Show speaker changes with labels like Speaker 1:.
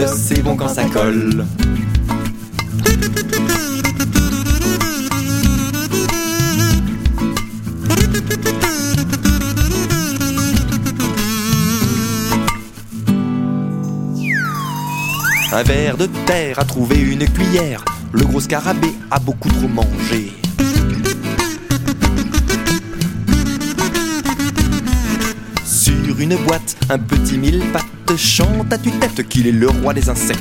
Speaker 1: molle, c'est bon quand ça colle. Un ver de terre a trouvé une cuillère. Le gros scarabée a beaucoup trop mangé. Sur une boîte, un petit mille-pattes chante à tue-tête qu'il est le roi des insectes.